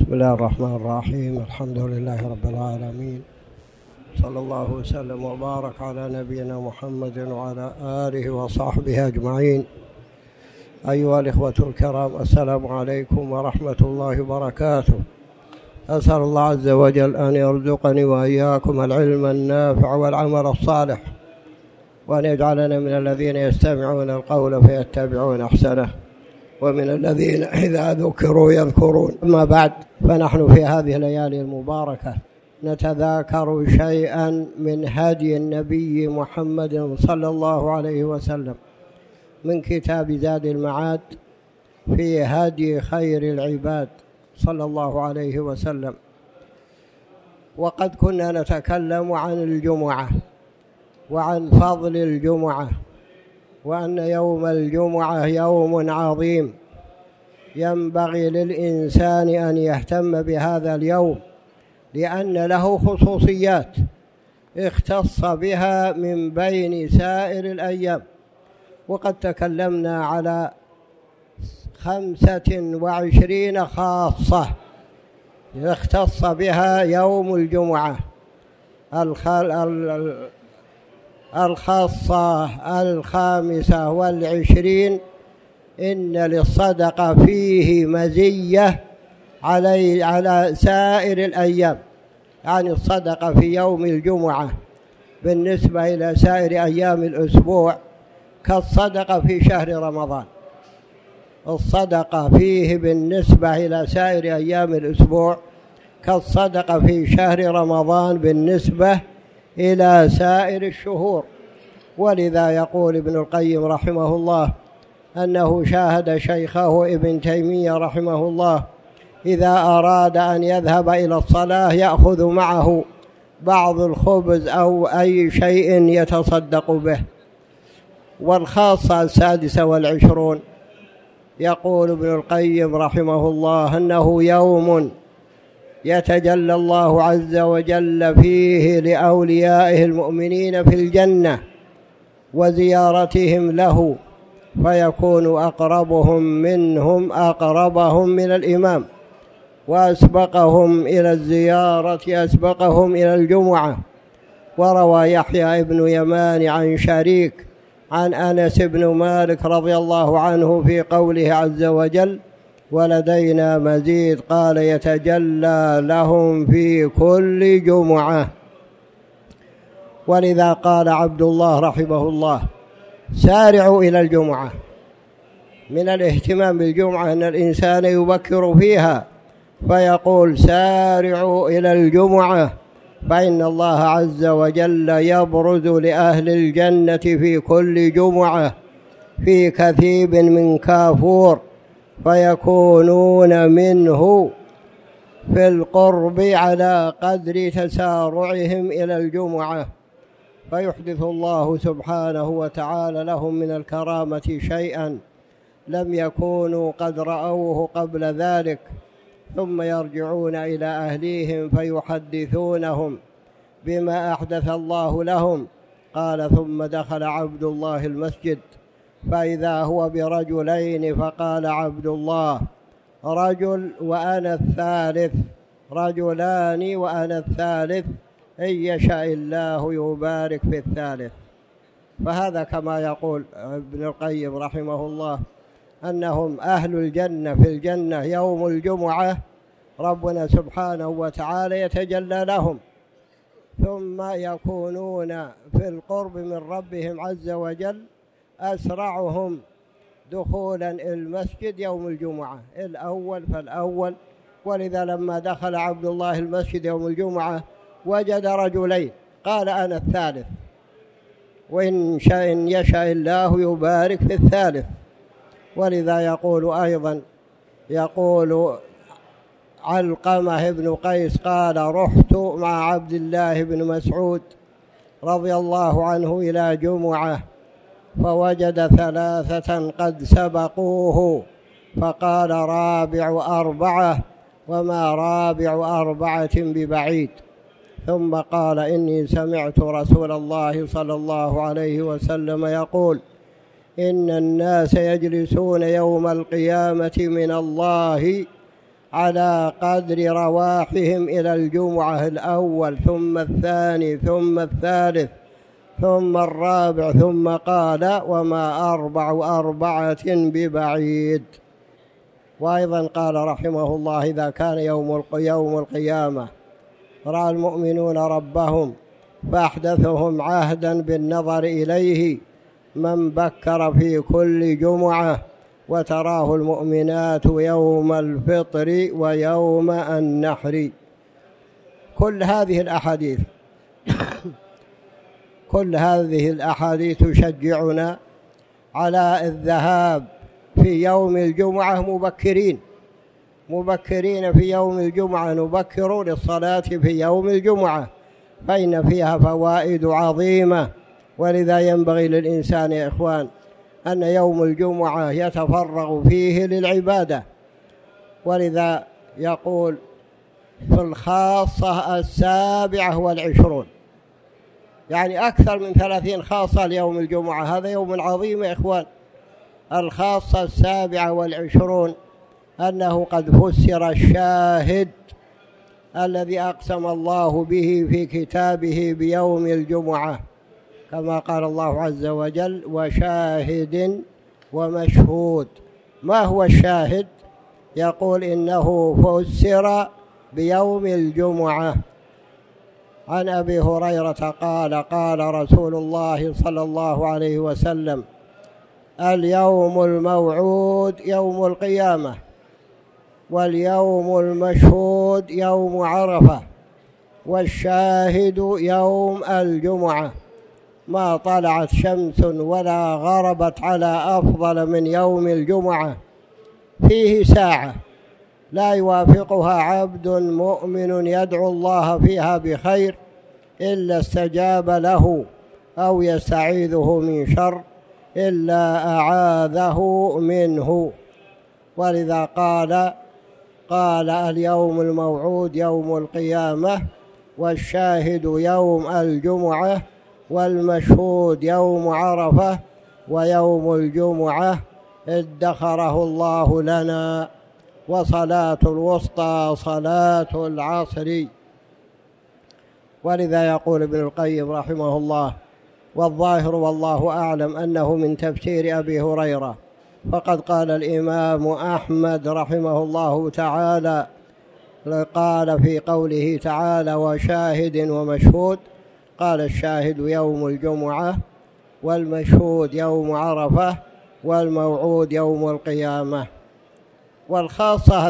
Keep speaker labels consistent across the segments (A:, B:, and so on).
A: بسم الله الرحمن الرحيم. الحمد لله رب العالمين، صلى الله وسلم وبارك على نبينا محمد وعلى آله وصحبه أجمعين. أيها الإخوة الكرام، السلام عليكم ورحمة الله وبركاته. أسأل الله عز وجل أن يرزقني وإياكم العلم النافع والعمل الصالح، وأن يجعلنا من الذين يستمعون القول فيتبعون أحسنه، ومن الذين إذا ذكروا يذكرون. أما بعد، فنحن في هذه الليالي المباركة نتذاكر شيئا من هدي النبي محمد صلى الله عليه وسلم من كتاب زاد المعاد في هدي خير العباد صلى الله عليه وسلم. وقد كنا نتكلم عن الجمعة وعن فضل الجمعة، وأن يوم الجمعة يوم عظيم ينبغي للإنسان أن يهتم بهذا اليوم، لأن له خصوصيات اختص بها من بين سائر الأيام. وقد تكلمنا على 25 خاصة اختص بها يوم الجمعة. الخاصة 25 إن للصدقة فيه مزية على سائر الأيام، يعني الصدقة في يوم الجمعة بالنسبة إلى سائر أيام الأسبوع كالصدقة في شهر رمضان. الصدقة فيه بالنسبة إلى سائر أيام الأسبوع كالصدقة في شهر رمضان بالنسبة إلى سائر الشهور. ولذا يقول ابن القيم رحمه الله أنه شاهد شيخه ابن تيمية رحمه الله إذا أراد أن يذهب إلى الصلاة يأخذ معه بعض الخبز أو أي شيء يتصدق به. والخاصة 26 يقول ابن القيم رحمه الله أنه يوم يتجلى الله عز وجل فيه لأوليائه المؤمنين في الجنة وزيارتهم له، فيكون أقربهم منهم أقربهم من الإمام، وأسبقهم إلى الزيارة أسبقهم إلى الجمعة. وروى يحيى ابن يمان عن شريك عن أنس بن مالك رضي الله عنه في قوله عز وجل: ولدينا مزيد، قال: يتجلى لهم في كل جمعة. ولذا قال عبد الله رحمه الله: سارعوا إلى الجمعة. من الاهتمام بالجمعة أن الإنسان يبكر فيها، فيقول: سارعوا إلى الجمعة، فإن الله عز وجل يبرز لأهل الجنة في كل جمعة في كثيب من كافور، فيكونون منه في القرب على قدر تسارعهم إلى الجمعة، فيحدث الله سبحانه وتعالى لهم من الكرامة شيئا لم يكونوا قد رأوه قبل ذلك، ثم يرجعون إلى أهليهم فيحدثونهم بما أحدث الله لهم. قال: ثم دخل عبد الله المسجد فإذا هو برجلين، فقال عبد الله: رجل وأنا الثالث، رجلان وأنا الثالث، إن يشاء الله يبارك في الثالث. فهذا كما يقول ابن القيم رحمه الله أنهم أهل الجنة في الجنة يوم الجمعة، ربنا سبحانه وتعالى يتجلى لهم، ثم يكونون في القرب من ربهم عز وجل أسرعهم دخولا المسجد يوم الجمعة الأول فالأول. ولذا لما دخل عبد الله المسجد يوم الجمعة وجد رجلين، قال: أنا الثالث، وإن يشاء الله يبارك في الثالث. ولذا يقول أيضا، يقول علقمة بن قيس قال: رحت مع عبد الله بن مسعود رضي الله عنه إلى جمعة، فوجد 3 قد سبقوه، فقال: رابع 4، وما رابع 4 ببعيد. ثم قال: إني سمعت رسول الله صلى الله عليه وسلم يقول: إن الناس يجلسون يوم القيامة من الله على قدر رواحهم إلى الجمعة الأول ثم الثاني ثم الثالث ثم الرابع، ثم قال وما أربعة ببعيد. وأيضا قال رحمه الله إذا كان يوم القيامة رأى المؤمنون ربهم فأحدثهم عهدا بالنظر إليه من بكر في كل جمعة، وتراه المؤمنات يوم الفطر ويوم النحر. كل هذه الأحاديث تشجعنا على الذهاب في يوم الجمعة مبكرين في يوم الجمعة، نبكر للصلاة في يوم الجمعة، فإن فيها فوائد عظيمة. ولذا ينبغي للإنسان يا إخوان أن يوم الجمعة يتفرغ فيه للعبادة. ولذا يقول في الخاصة 27، يعني أكثر من 30 خاصة ليوم الجمعة. هذا يوم عظيم يا إخوان. الخاصة 27 أنه قد فسر الشاهد الذي أقسم الله به في كتابه بيوم الجمعة، كما قال الله عز وجل وشاهد ومشهود. ما هو الشاهد؟ يقول إنه فسر بيوم الجمعة. عن أبي هريرة قال قال رسول الله صلى الله عليه وسلم اليوم الموعود يوم القيامة، واليوم المشهود يوم عرفة، والشاهد يوم الجمعة. ما طلعت شمس ولا غربت على أفضل من يوم الجمعة، فيه ساعة لا يوافقها عبد مؤمن يدعو الله فيها بخير إلا استجاب له، أو يستعيذه من شر إلا أعاذه منه. ولذا قال اليوم الموعود يوم القيامة، والشاهد يوم الجمعة، والمشهود يوم عرفة، ويوم الجمعة ادخره الله لنا، وصلاة الوسطى صلاة العصر. ولذا يقول ابن القيم رحمه الله والظاهر والله أعلم أنه من تفسير أبي هريرة. فقد قال الإمام أحمد رحمه الله تعالى قال في قوله تعالى وشاهد ومشهود، قال الشاهد يوم الجمعة، والمشهود يوم عرفة، والموعود يوم القيامة. والخاصة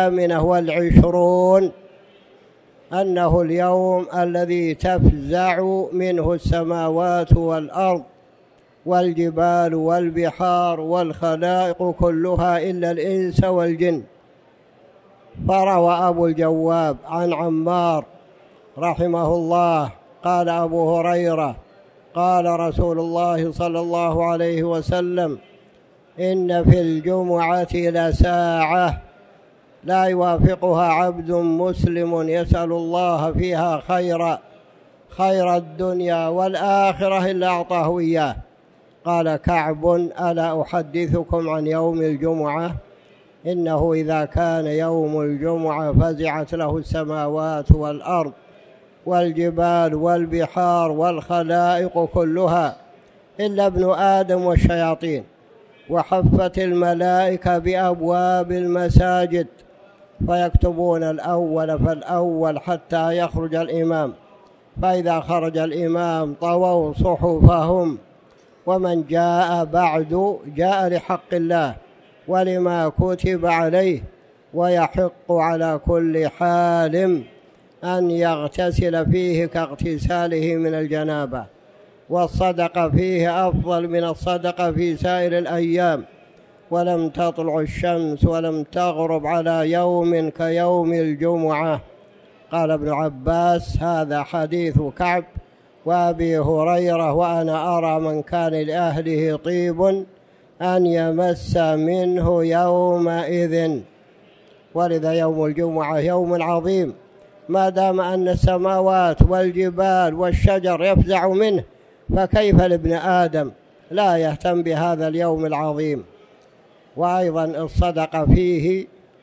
A: 28 أنه اليوم الذي تفزع منه السماوات والأرض والجبال والبحار والخلائق كلها إلا الإنس والجن. فروى أبو الجواب عن عمار رحمه الله قال أبو هريرة قال رسول الله صلى الله عليه وسلم إن في الجمعة لساعة لا يوافقها عبد مسلم يسأل الله فيها خير الدنيا والآخرة إلا أعطاه إياه. قال كعب ألا أحدثكم عن يوم الجمعة؟ إنه إذا كان يوم الجمعة فزعت له السماوات والأرض والجبال والبحار والخلائق كلها إلا ابن آدم والشياطين، وحفت الملائكة بأبواب المساجد فيكتبون الأول فالأول حتى يخرج الإمام، فإذا خرج الإمام طووا صحفهم، ومن جاء بعد جاء لحق الله ولما كتب عليه، ويحق على كل حال أن يغتسل فيه كاغتساله من الجنابة، والصدقة فيه أفضل من الصدقة في سائر الأيام، ولم تطلع الشمس ولم تغرب على يوم كيوم الجمعة. قال ابن عباس هذا حديث كعب وأبي هريرة، وأنا أرى من كان لأهله طيب أن يمس منه يومئذ. ولذا يوم الجمعة يوم عظيم، ما دام أن السماوات والجبال والشجر يفزع منه، فكيف لابن آدم لا يهتم بهذا اليوم العظيم؟ وأيضا الصدقة فيه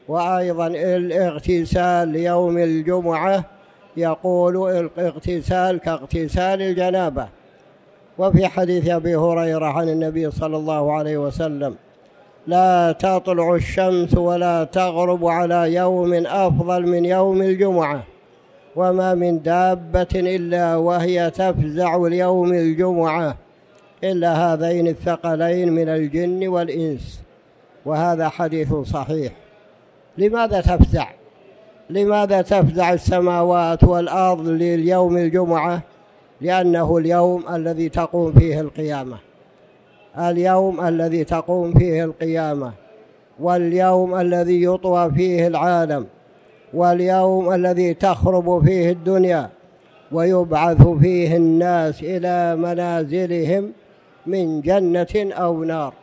A: وأيضا الاغتسال ليوم الجمعة يقول الاغتسال كاغتسال الجنابة. وفي حديث أبي هريرة عن النبي صلى الله عليه وسلم: لا تطلع الشمس ولا تغرب على يوم أفضل من يوم الجمعة، وما من دابة إلا وهي تفزع ليوم الجمعة إلا هذين الثقلين من الجن والإنس. وهذا حديث صحيح. لماذا تفزع؟ لماذا تفزع السماوات والأرض ليوم الجمعة؟ لأنه اليوم الذي تقوم فيه القيامة، اليوم الذي تقوم فيه القيامة، واليوم الذي يطوى فيه العالم، واليوم الذي تخرب فيه الدنيا ويبعث فيه الناس إلى منازلهم من جنة أو نار.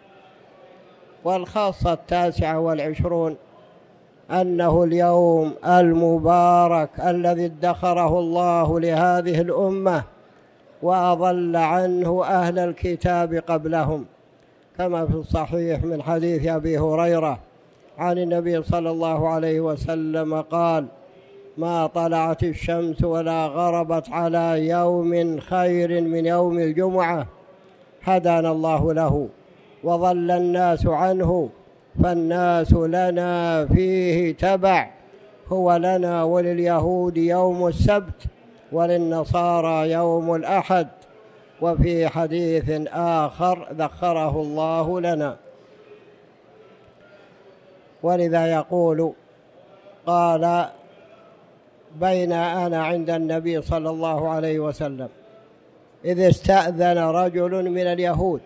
A: والخاصة 29 أنه اليوم المبارك الذي ادخره الله لهذه الأمة وأضل عنه أهل الكتاب قبلهم، كما في الصحيح من حديث أبي هريرة عن النبي صلى الله عليه وسلم قال: ما طلعت الشمس ولا غربت على يوم خير من يوم الجمعة هدانا الله له وضل الناس عنه، فالناس لنا فيه تبع، هو لنا ولليهود يوم السبت وللنصارى يوم الأحد. وفي حديث آخر ذكره الله لنا. ولذا يقول: قال: بين أنا عند النبي صلى الله عليه وسلم إذ استأذن رجل من اليهود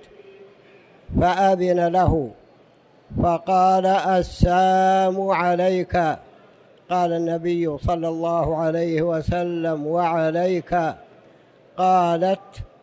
A: فأذن له فقال: السلام عليك. قال النبي صلى الله عليه وسلم: وعليك. قالت: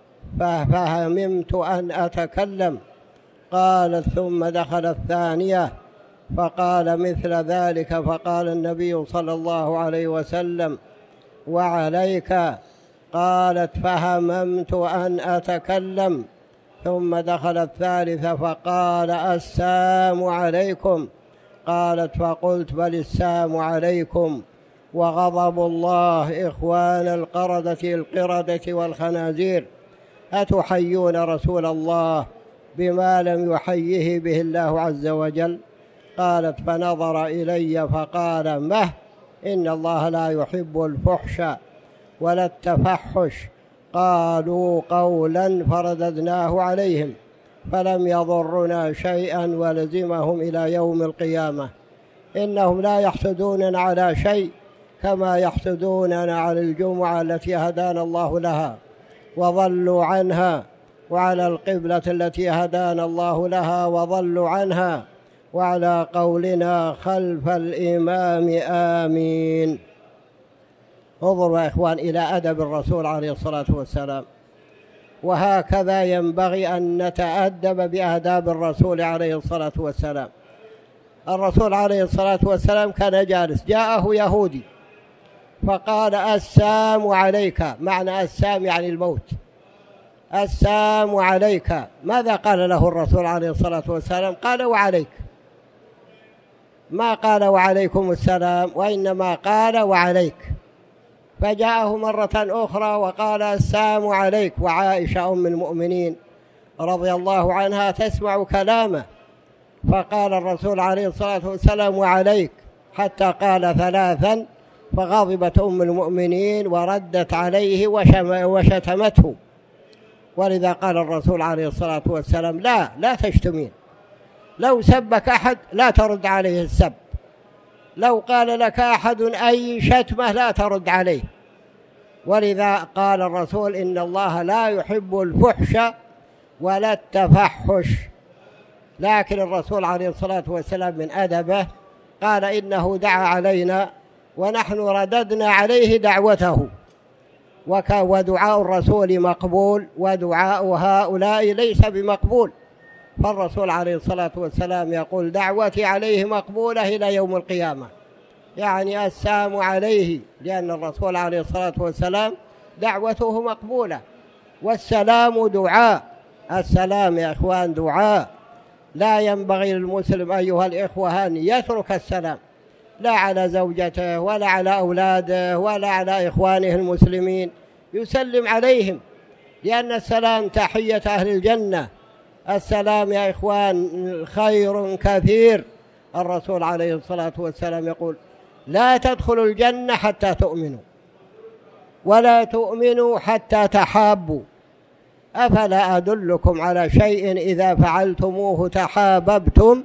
A: فهممت أن أتكلم. قالت: ثم دخل الثانية فقال مثل ذلك، فقال النبي صلى الله عليه وسلم: وعليك. قالت: فهممت أن أتكلم. ثم دخل الثالثة فقال: السلام عليكم. قالت: فقلت: بل السلام عليكم وغضب الله إخوان القردة والخنازير، أتحيون رسول الله بما لم يحيه به الله عز وجل؟ قالت: فنظر إلي فقال: مه، إن الله لا يحب الفحش ولا التفحش. قالوا قولا فرددناه عليهم فلم يضرنا شيئا ولزمهم إلى يوم القيامة. إنهم لا يحسدوننا على شيء كما يحسدوننا على الجمعة التي هدانا الله لها وضلوا عنها، وعلى القبلة التي هدانا الله لها وضلوا عنها، وعلى قولنا خلف الإمام آمين. انظروا يا إخوان إلى أدب الرسول عليه الصلاة والسلام، وهكذا ينبغي أن نتأدب بآداب الرسول عليه الصلاة والسلام. الرسول عليه الصلاة والسلام كان جالس، جاءه يهودي فقال: السلام عليك. معنى السلام يعني الموت. السلام عليك. ماذا قال له الرسول عليه الصلاة والسلام؟ قال: وعليك. ما قال وعليكم السلام، وإنما قال وعليك. فجاءه مرة أخرى وقال: السلام عليك. وعائشة أم المؤمنين رضي الله عنها تسمع كلامه، فقال الرسول عليه الصلاة والسلام: وعليك، حتى قال 3، فغضبت أم المؤمنين وردت عليه وشتمته. ولذا قال الرسول عليه الصلاة والسلام: لا تشتمين. لو سبك أحد لا ترد عليه السب، لو قال لك أحد أي شتمة لا ترد عليه. ولذا قال الرسول: إن الله لا يحب الفحش ولا التفحش. لكن الرسول عليه الصلاة والسلام من أدبه قال: إنه دعا علينا ونحن رددنا عليه دعوته، ودعاء الرسول مقبول ودعاء هؤلاء ليس بمقبول. فالرسول عليه الصلاة والسلام يقول: دعوتي عليه مقبولة إلى يوم القيامة، يعني السلام عليه، لأن الرسول عليه الصلاة والسلام دعوته مقبولة، والسلام دعاء. السلام يا إخوان دعاء، لا ينبغي للمسلم أيها الإخوة أن يترك السلام، لا على زوجته ولا على أولاده ولا على إخوانه المسلمين، يسلم عليهم، لأن السلام تحية أهل الجنة. السلام يا إخوان خير كثير. الرسول عليه الصلاة والسلام يقول: لا تدخلوا الجنة حتى تؤمنوا، ولا تؤمنوا حتى تحابوا، أفلا أدلكم على شيء إذا فعلتموه تحاببتم؟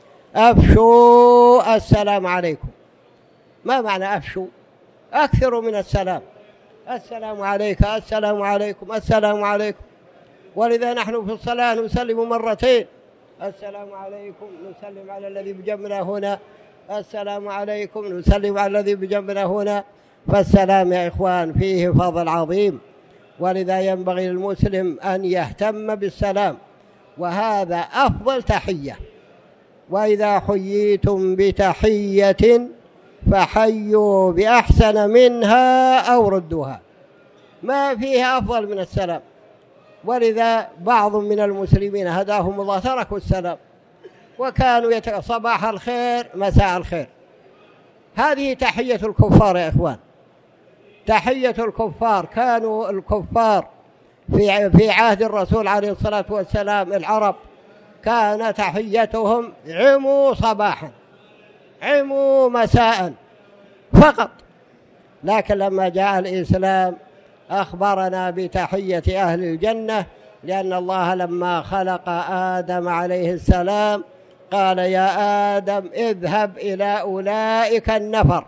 A: أفشوا السلام عليكم. ما معنى أفشوا؟ أكثروا من السلام، السلام عليك، السلام عليكم، السلام عليكم. ولذا نحن في الصلاة نسلم مرتين: السلام عليكم، نسلم على الذي بجنبنا هنا، السلام عليكم، نسلم على الذي بجنبنا هنا. فالسلام يا إخوان فيه فضل عظيم، ولذا ينبغي للمسلم أن يهتم بالسلام، وهذا أفضل تحية. وإذا حييتم بتحية فحيوا بأحسن منها أو ردوها، ما فيها أفضل من السلام. ولذا بعض من المسلمين هداهم الله تركوا السلام، وكانوا صباح الخير مساء الخير. هذه تحية الكفار يا إخوان، تحية الكفار. كانوا الكفار في عهد الرسول عليه الصلاة والسلام العرب كان تحيتهم عموا صباحا، عموا مساء فقط. لكن لما جاء الإسلام أخبرنا بتحية أهل الجنة، لأن الله لما خلق آدم عليه السلام قال: يا آدم اذهب إلى أولئك النفر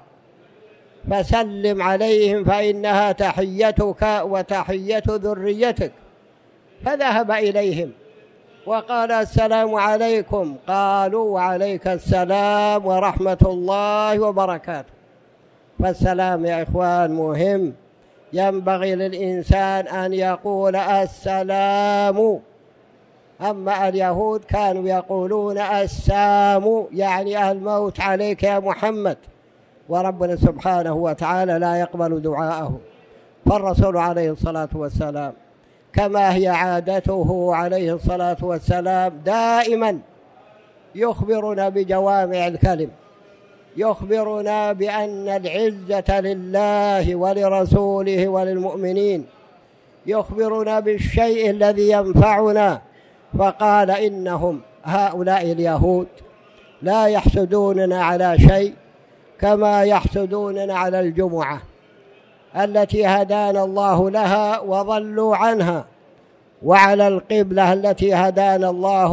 A: فسلم عليهم فإنها تحيتك وتحية ذريتك. فذهب إليهم وقال: السلام عليكم. قالوا: وعليك السلام ورحمة الله وبركاته. فالسلام يا إخوان مهم، ينبغي للإنسان أن يقول السلام. أما اليهود كانوا يقولون السام، يعني الموت عليك يا محمد، وربنا سبحانه وتعالى لا يقبل دعاءه. فالرسول عليه الصلاة والسلام كما هي عادته عليه الصلاة والسلام دائما يخبرنا بجوامع الكلم، يخبرنا بأن العزة لله ولرسوله وللمؤمنين، يخبرنا بالشيء الذي ينفعنا. فقال: إنهم هؤلاء اليهود لا يحسدوننا على شيء كما يحسدوننا على الجمعة التي هدانا الله لها وضلوا عنها، وعلى القبلة التي هدانا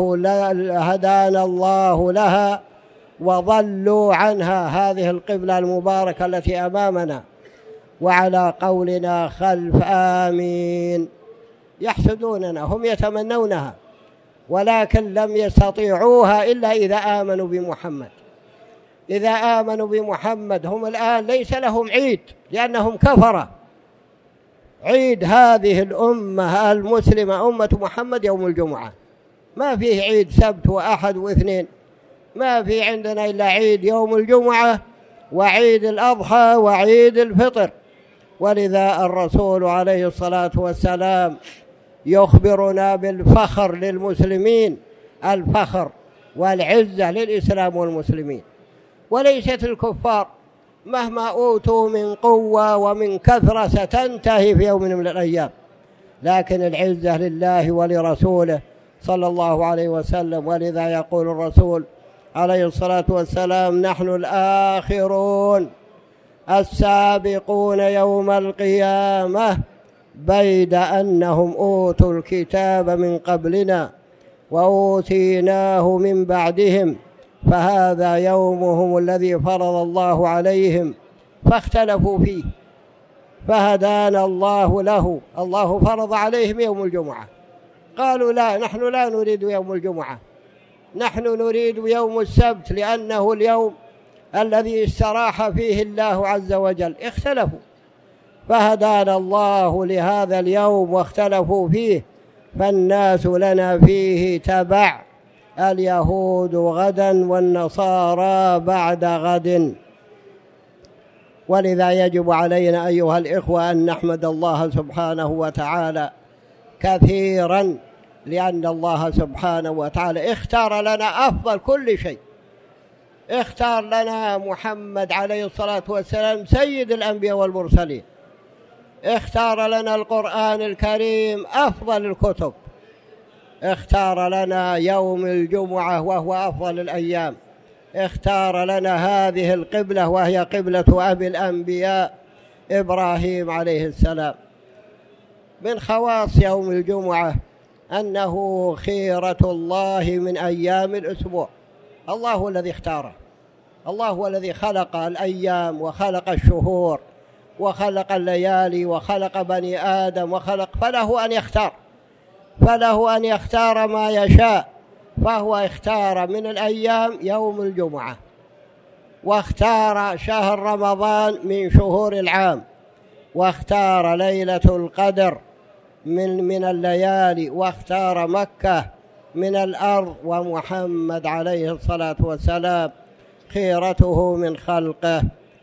A: الله لها وضلوا عنها، هذه القبلة المباركة التي أمامنا، وعلى قولنا خلف آمين. يحسدوننا، هم يتمنونها، ولكن لم يستطيعوها إلا إذا آمنوا بمحمد. إذا آمنوا بمحمد هم الآن ليس لهم عيد، لأنهم كفرة. عيد هذه الأمة المسلمة أمة محمد يوم الجمعة، ما فيه عيد سبت وأحد واثنين، ما في عندنا إلا عيد يوم الجمعة وعيد الأضحى وعيد الفطر. ولذا الرسول عليه الصلاة والسلام يخبرنا بالفخر للمسلمين، الفخر والعزة للإسلام والمسلمين. وليست الكفار مهما أوتوا من قوة ومن كثرة ستنتهي في يوم من الأيام، لكن العزة لله ولرسوله صلى الله عليه وسلم. ولذا يقول الرسول عليه الصلاة والسلام: نحن الآخرون السابقون يوم القيامة، بيد أنهم أوتوا الكتاب من قبلنا وأوتيناه من بعدهم، فهذا يومهم الذي فرض الله عليهم فاختلفوا فيه، فهدانا الله له. الله فرض عليهم يوم الجمعة، قالوا: لا، نحن لا نريد يوم الجمعة، نحن نريد يوم السبت، لأنه اليوم الذي استراح فيه الله عز وجل. اختلفوا، فهدانا الله لهذا اليوم واختلفوا فيه، فالناس لنا فيه تبع، اليهود غدا والنصارى بعد غد. ولذا يجب علينا أيها الإخوة أن نحمد الله سبحانه وتعالى كثيرا لأن الله سبحانه وتعالى اختار لنا أفضل كل شيء. اختار لنا محمد عليه الصلاة والسلام سيد الأنبياء والمرسلين، اختار لنا القرآن الكريم أفضل الكتب، اختار لنا يوم الجمعة وهو أفضل الأيام، اختار لنا هذه القبلة وهي قبلة أبي الأنبياء إبراهيم عليه السلام. من خواص يوم الجمعة أنه خيرة الله من أيام الأسبوع. الله هو الذي اختاره، الله هو الذي خلق الأيام وخلق الشهور وخلق الليالي وخلق بني آدم وخلق، فله أن يختار ما يشاء. فهو اختار من الأيام يوم الجمعة، واختار شهر رمضان من شهور العام، واختار ليلة القدر من الليالي، واختار مكة من الأرض، ومحمد عليه الصلاة والسلام خيرته من خلقه.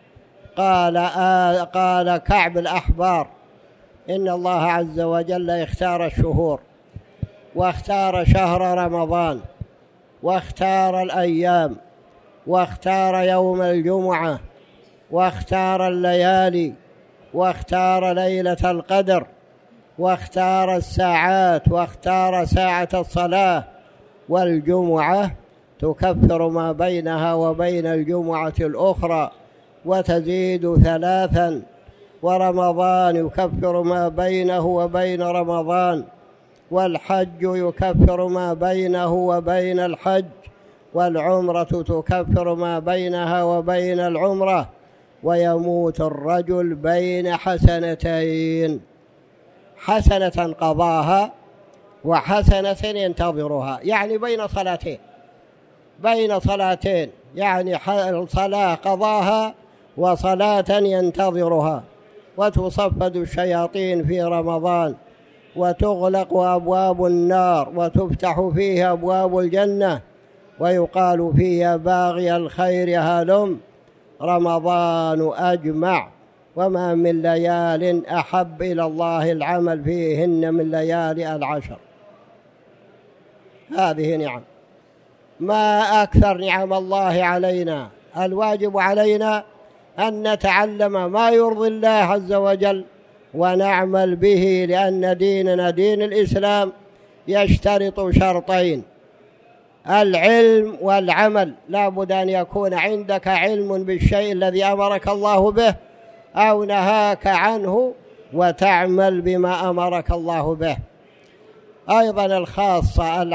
A: قال كعب الأحبار إن الله عز وجل اختار الشهور، واختار شهر رمضان، واختار الأيام، واختار يوم الجمعة، واختار الليالي، واختار ليلة القدر، واختار الساعات، واختار ساعة الصلاة. والجمعة تكفر ما بينها وبين الجمعة الأخرى وتزيد 3، ورمضان يكفر ما بينه وبين رمضان، والحج يكفر ما بينه وبين الحج، والعمرة تكفر ما بينها وبين العمرة. ويموت الرجل بين حسنتين، حسنة قضاها وحسنة ينتظرها، يعني بين صلاتين، يعني صلاة قضاها وصلاة ينتظرها. وتصفد الشياطين في رمضان، وتغلق أبواب النار، وتفتح فيه أبواب الجنة، ويقال فيه باغي الخير هلم. رمضان أجمع، وما من ليال أحب إلى الله العمل فيهن من ليالي العشر. هذه نعم، ما أكثر نعم الله علينا. الواجب علينا أن نتعلم ما يرضي الله عز وجل ونعمل به، لأن ديننا دين الإسلام يشترط شرطين: العلم والعمل. لا بد أن يكون عندك علم بالشيء الذي أمرك الله به أو نهاك عنه، وتعمل بما أمرك الله به. أيضا الخاصة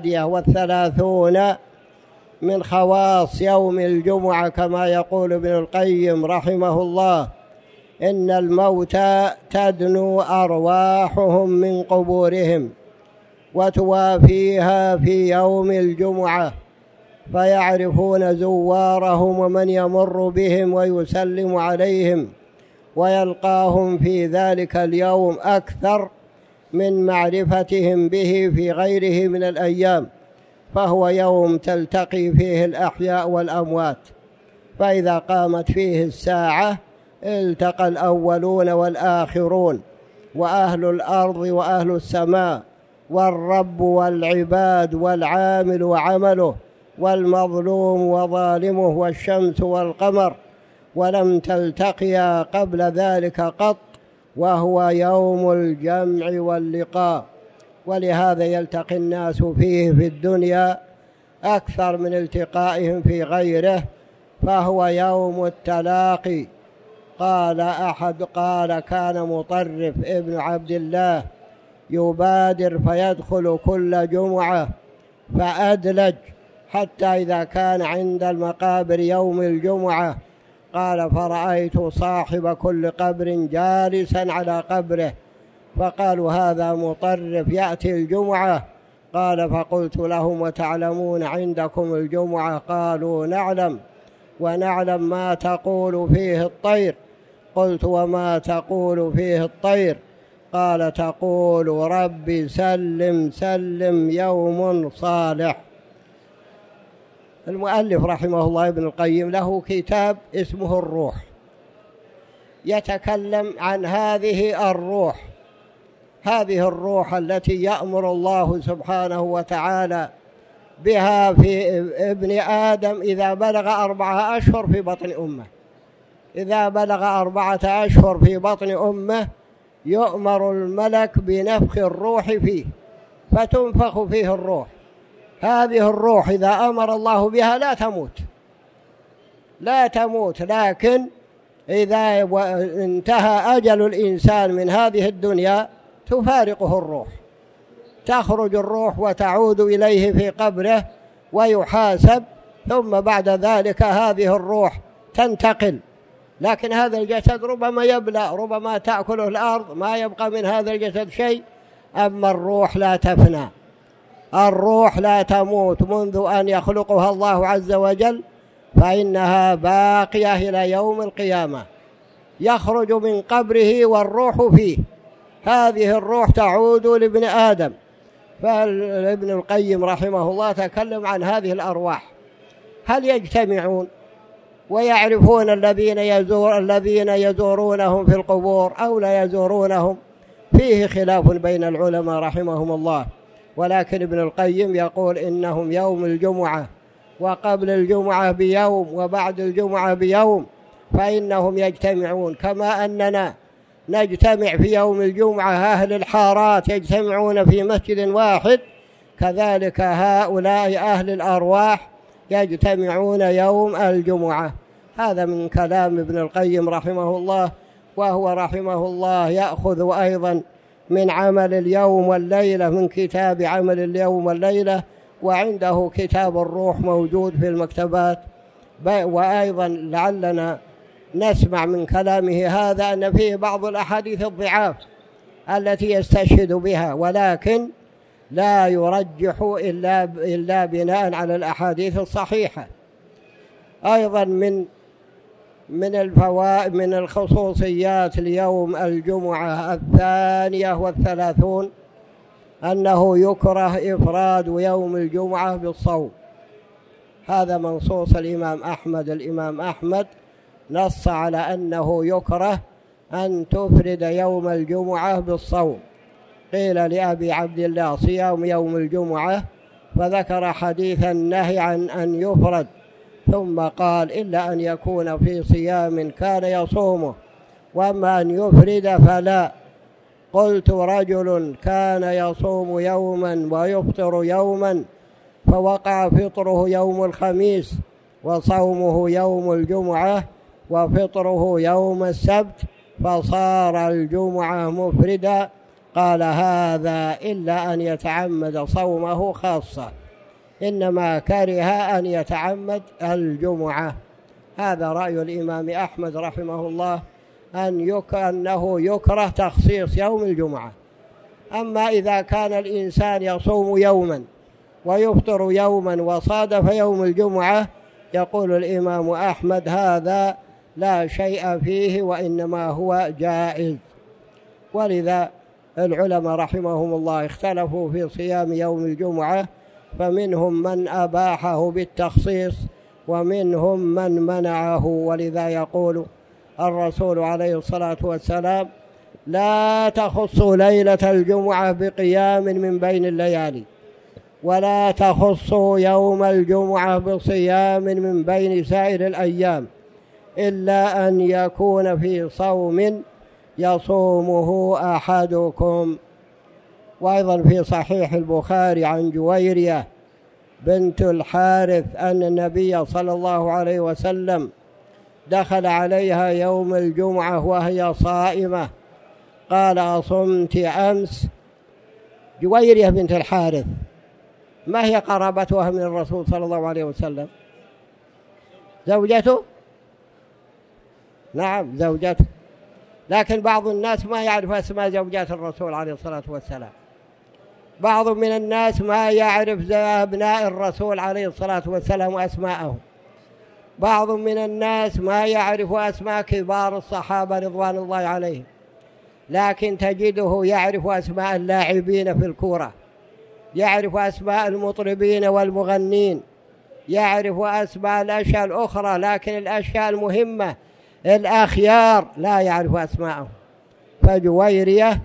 A: 31 من خواص يوم الجمعة، كما يقول ابن القيم رحمه الله: إن الموتى تدنو أرواحهم من قبورهم وتوافيها في يوم الجمعة، فيعرفون زوارهم ومن يمر بهم ويسلم عليهم، ويلقاهم في ذلك اليوم أكثر من معرفتهم به في غيره من الأيام، فهو يوم تلتقي فيه الأحياء والأموات. فإذا قامت فيه الساعة التقى الأولون والآخرون، وأهل الأرض وأهل السماء، والرب والعباد، والعامل وعمله، والمظلوم وظالمه، والشمس والقمر، ولم تلتقيا قبل ذلك قط، وهو يوم الجمع واللقاء. ولهذا يلتقي الناس فيه في الدنيا أكثر من التقائهم في غيره، فهو يوم التلاقي. قال كان مطرف ابن عبد الله يبادر فيدخل كل جمعة فأدلج، حتى إذا كان عند المقابر يوم الجمعة قال: فرأيت صاحب كل قبر جالسا على قبره، فقالوا: هذا مطرف يأتي الجمعة. قال: فقلت لهم: وتعلمون عندكم الجمعة؟ قالوا: نعلم، ونعلم ما تقول فيه الطير. قلت: وما تقول فيه الطير؟ قال: تقول: رب سلم سلم يوم صالح. المؤلف رحمه الله ابن القيم له كتاب اسمه الروح، يتكلم عن هذه الروح هذه الروح التي يأمر الله سبحانه وتعالى بها في ابن آدم إذا بلغ 4 أشهر في بطن أمه. إذا بلغ 4 أشهر في بطن أمه يؤمر الملك بنفخ الروح فيه فتنفخ فيه الروح. هذه الروح إذا أمر الله بها لا تموت، لكن إذا انتهى أجل الإنسان من هذه الدنيا تفارقه الروح، تخرج الروح وتعود إليه في قبره ويحاسب، ثم بعد ذلك هذه الروح تنتقل. لكن هذا الجسد ربما يبلى، ربما تأكله الأرض، ما يبقى من هذا الجسد شيء. أما الروح لا تفنى، الروح لا تموت منذ أن يخلقها الله عز وجل، فإنها باقية إلى يوم القيامة. يخرج من قبره والروح فيه، هذه الروح تعود لابن آدم. فابن القيم رحمه الله تكلم عن هذه الأرواح، هل يجتمعون ويعرفون الذين يزورونهم في القبور أو لا يزورونهم؟ فيه خلاف بين العلماء رحمهم الله، ولكن ابن القيم يقول إنهم يوم الجمعة وقبل الجمعة بيوم وبعد الجمعة بيوم، فإنهم يجتمعون كما أننا نجتمع في يوم الجمعة، أهل الحارات يجتمعون في مسجد واحد، كذلك هؤلاء أهل الأرواح يجتمعون يوم الجمعة. هذا من كلام ابن القيم رحمه الله، وهو رحمه الله يأخذ أيضا من عمل اليوم والليلة، من كتاب عمل اليوم والليلة، وعنده كتاب الروح موجود في المكتبات. وأيضا لعلنا نسمع من كلامه هذا أن فيه بعض الأحاديث الضعاف التي يستشهد بها، ولكن لا يرجح إلا بناء على الأحاديث الصحيحة. أيضا من الخصوصيات ليوم الجمعة 32 أنه يكره إفراد يوم الجمعة بالصوم. هذا منصوص الإمام أحمد نص على أنه يكره أن تفرد يوم الجمعة بالصوم. قيل لأبي عبد الله صيام يوم الجمعة، فذكر حديث النهي عن أن يفرد، ثم قال إلا أن يكون في صيام كان يصومه، وأما أن يفرد فلا. قلت رجل كان يصوم يوما ويفطر يوما، فوقع فطره يوم الخميس وصومه يوم الجمعة وفطره يوم السبت، فصار الجمعة مفردا. قال هذا إلا أن يتعمد صومه خاصة، إنما كره أن يتعمد الجمعة. هذا رأي الإمام أحمد رحمه الله، أنه يكره تخصيص يوم الجمعة. أما إذا كان الإنسان يصوم يوما ويفطر يوما وصادف يوم الجمعة، يقول الإمام أحمد هذا لا شيء فيه وإنما هو جائز. ولذا العلماء رحمهم الله اختلفوا في صيام يوم الجمعة، فمنهم من أباحه بالتخصيص ومنهم من منعه. ولذا يقول الرسول عليه الصلاة والسلام لا تخصوا ليلة الجمعة بقيام من بين الليالي، ولا تخصوا يوم الجمعة بصيام من بين سائر الأيام، إلا أن يكون في صوم يصومه أحدكم. وأيضا في صحيح البخاري عن جويرية بنت الحارث أن النبي صلى الله عليه وسلم دخل عليها يوم الجمعة وهي صائمة، قال أصمت أمس؟ جويرية بنت الحارث ما هي قرابتها من الرسول صلى الله عليه وسلم؟ زوجته؟ نعم زوجته، لكن بعض الناس ما يعرف أسماء زوجات الرسول عليه الصلاة والسلام. بعض من الناس ما يعرف أبناء الرسول عليه الصلاة والسلام وأسماءهم. بعض من الناس ما يعرف أسماء كبار الصحابة رضوان الله عليهم، لكن تجده يعرف أسماء اللاعبين في الكورة، يعرف أسماء المطربين والمغنين، يعرف أسماء الأشياء الأخرى، لكن الأشياء المهمة الأخيار لا يعرف أسماءهم. فجويرية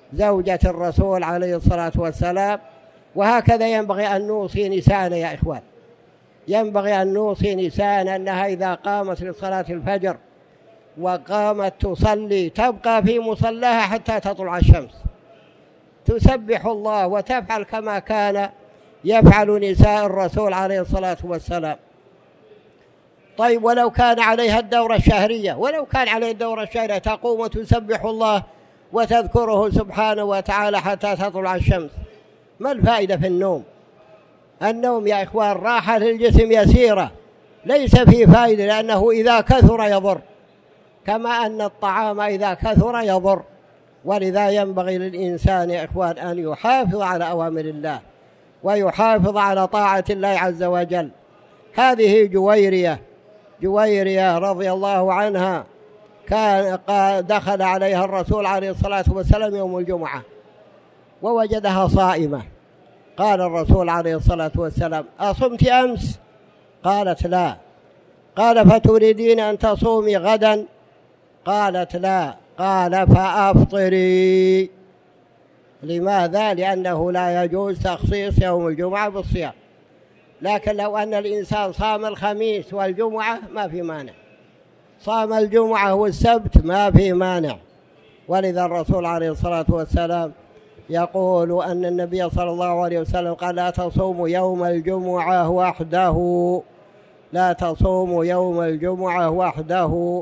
A: زوجة الرسول عليه الصلاة والسلام. وهكذا ينبغي أن نوصي نساءنا يا إخوان، ينبغي أن نوصي نساءنا أنها إذا قامت لصلاة الفجر وقامت تصلي تبقى في مصلاها حتى تطلع الشمس، تسبح الله وتفعل كما كان يفعل نساء الرسول عليه الصلاة والسلام. طيب ولو كان عليها الدورة الشهرية، ولو كان عليها الدورة الشهرية تقوم وتسبح الله وتذكره سبحانه وتعالى حتى تطلع الشمس، ما الفائدة في النوم؟ النوم يا إخوان راحة للجسم يسيرة، ليس فيه فائدة، لأنه إذا كثر يضر، كما أن الطعام إذا كثر يضر. ولذا ينبغي للإنسان يا إخوان أن يحافظ على أوامر الله ويحافظ على طاعة الله عز وجل. هذه جويرية رضي الله عنها كان دخل عليها الرسول عليه الصلاة والسلام يوم الجمعة ووجدها صائمة. قال الرسول عليه الصلاة والسلام: أصمت أمس؟ قالت: لا. قال: فتريدين أن تصومي غدا؟ قالت: لا. قال: فأفطري. لماذا؟ لأنه لا يجوز تخصيص يوم الجمعة بالصيام، لكن لو أن الإنسان صام الخميس والجمعة ما في مانع، صام الجمعة والسبت ما في مانع. ولذا الرسول عليه الصلاة والسلام يقول أن النبي صلى الله عليه وسلم قال: لا تصوموا يوم الجمعة وحده، لا تصوموا يوم الجمعة وحده.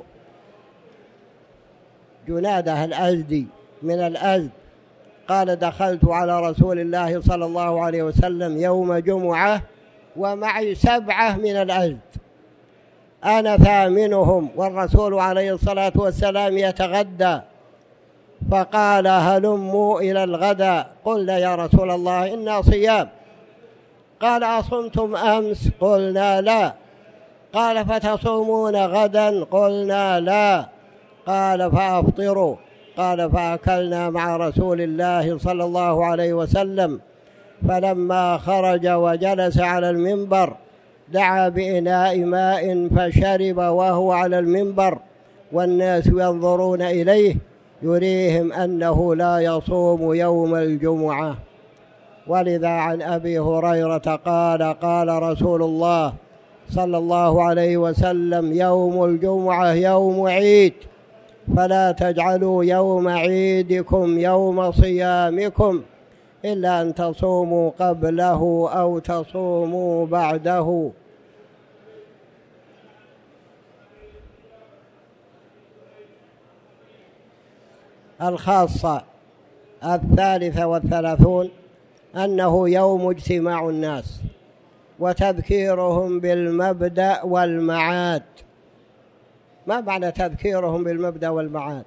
A: جنادة الأزدي من الأزد قال: دخلت على رسول الله صلى الله عليه وسلم يوم جمعة ومعي 7 من الأزد، أنا ثامنهم، والرسول عليه الصلاة والسلام يتغدى، فقال: هلموا إلى الغداء. قلنا: يا رسول الله إنا صيام. قال: أصمتم أمس؟ قلنا: لا. قال: فتصومون غدا؟ قلنا: لا. قال: فأفطروا. قال: فأكلنا مع رسول الله صلى الله عليه وسلم، فلما خرج وجلس على المنبر دعا بإناء ماء فشرب وهو على المنبر والناس ينظرون إليه، يريهم أنه لا يصوم يوم الجمعة. ولذا عن أبي هريرة قال: قال رسول الله صلى الله عليه وسلم: يوم الجمعة يوم عيد، فلا تجعلوا يوم عيدكم يوم صيامكم إلا أن تصوموا قبله أو تصوموا بعده. الخاصة 33 أنه يوم اجتماع الناس وتذكيرهم بالمبدأ والمعاد. ما معنى تذكيرهم بالمبدأ والمعاد؟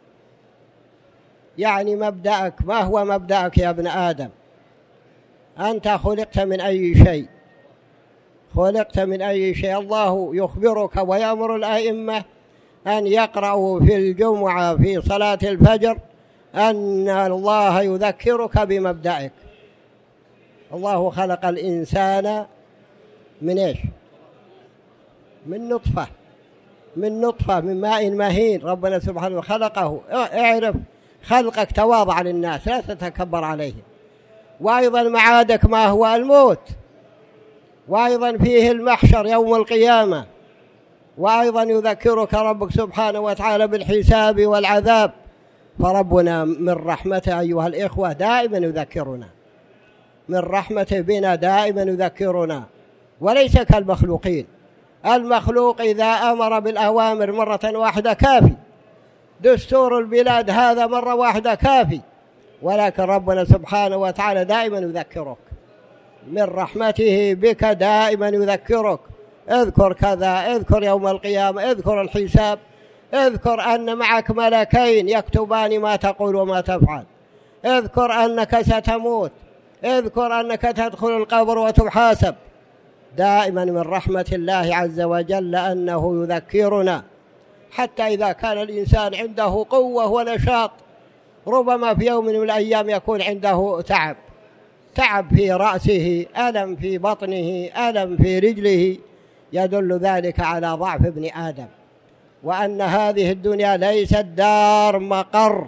A: يعني مبدأك، ما هو مبدأك يا ابن آدم؟ أنت خلقت من أي شيء؟ خلقت من أي شيء؟ الله يخبرك ويأمر الأئمة أن يقرأوا في الجمعة في صلاة الفجر أن الله يذكرك بمبدأك. الله خلق الإنسان من إيش؟ من نطفة من ماء مهين. ربنا سبحانه خلقه. اعرف خلقك تواضع للناس، لا تتكبر عليهم. وأيضا معادك ما هو؟ الموت، وأيضا فيه المحشر يوم القيامة، وأيضا يذكرك ربك سبحانه وتعالى بالحساب والعذاب. فربنا من رحمته أيها الإخوة دائما يذكرنا، من رحمته بنا دائما يذكرنا، وليس كالمخلوقين. المخلوق إذا أمر بالأوامر مرة واحدة كافي، دستور البلاد هذا مرة واحدة كافي، ولكن ربنا سبحانه وتعالى دائما يذكرك، من رحمته بك دائما يذكرك. اذكر كذا، اذكر يوم القيامة، اذكر الحساب، اذكر أن معك ملكين يكتبان ما تقول وما تفعل، اذكر أنك ستموت، اذكر أنك تدخل القبر وتحاسب. دائما من رحمة الله عز وجل أنه يذكرنا، حتى إذا كان الإنسان عنده قوة ونشاط ربما في يوم من الأيام يكون عنده تعب في رأسه، ألم في بطنه، ألم في رجله، يدل ذلك على ضعف ابن آدم، وأن هذه الدنيا ليست دار مقر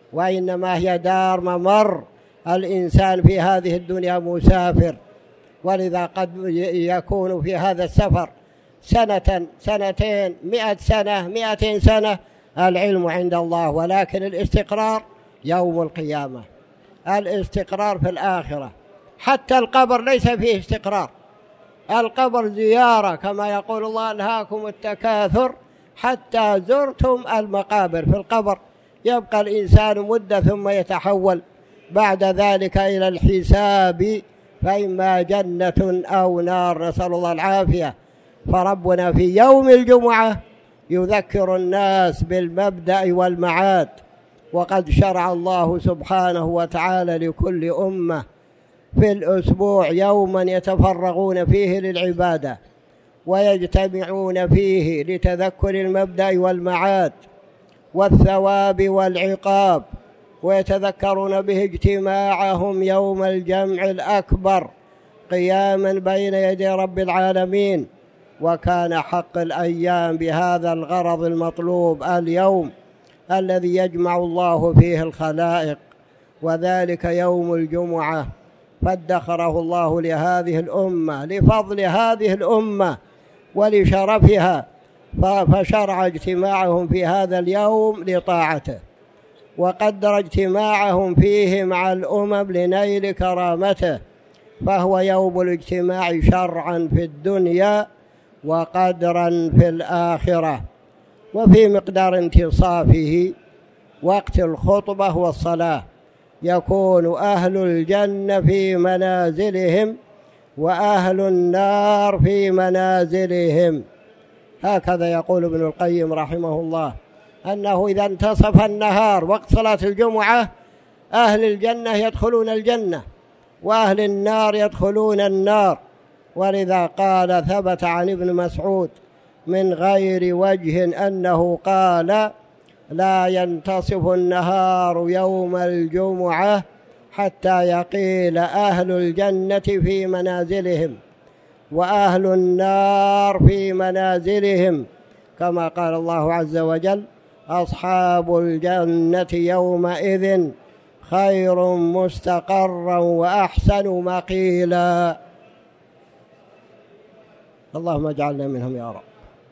A: وإنما هي دار ممر، الإنسان في هذه الدنيا مسافر، ولذا قد يكون في هذا السفر سنة، سنتين، 100 سنة، 200 سنة، العلم عند الله. ولكن الاستقرار يوم القيامة، الاستقرار في الآخرة. حتى القبر ليس فيه استقرار، القبر زيارة، كما يقول الله: ألهاكم التكاثر حتى زرتم المقابر. في القبر يبقى الإنسان مدة ثم يتحول بعد ذلك إلى الحساب، فإما جنة أو نار، نسأل الله العافية. فربنا في يوم الجمعة يذكر الناس بالمبدأ والمعاد، وقد شرع الله سبحانه وتعالى لكل أمة في الأسبوع يوما يتفرغون فيه للعبادة ويجتمعون فيه لتذكر المبدأ والمعاد والثواب والعقاب، ويتذكرون به اجتماعهم يوم الجمع الأكبر قياما بين يدي رب العالمين. وكان حق الأيام بهذا الغرض المطلوب، اليوم الذي يجمع الله فيه الخلائق، وذلك يوم الجمعة، فادخره الله لهذه الأمة لفضل هذه الأمة ولشرفها، فشرع اجتماعهم في هذا اليوم لطاعته، وقدر اجتماعهم فيه مع الأمم لنيل كرامته، فهو يوم الاجتماع شرعا في الدنيا وقدرا في الآخرة. وفي مقدار انتصافه وقت الخطبة والصلاة يكون أهل الجنة في منازلهم وأهل النار في منازلهم. هكذا يقول ابن القيم رحمه الله، أنه إذا انتصف النهار وقت صلاة الجمعة أهل الجنة يدخلون الجنة وأهل النار يدخلون النار. ولذا قال ثبت عن ابن مسعود من غير وجه أنه قال: لا ينتصف النهار يوم الجمعة حتى يقيل أهل الجنة في منازلهم وأهل النار في منازلهم، كما قال الله عز وجل: أصحاب الجنة يومئذ خير مستقرا وأحسن مقيلا. اللهم اجعلنا منهم يا رب.